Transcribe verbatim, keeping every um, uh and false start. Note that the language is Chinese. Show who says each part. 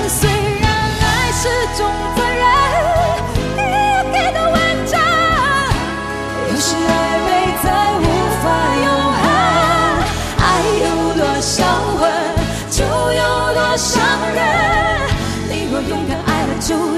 Speaker 1: 虽然爱是种责任，你要给的完整。有时爱被再无法永恒，爱有多销魂，就有多伤人。你若勇敢爱了就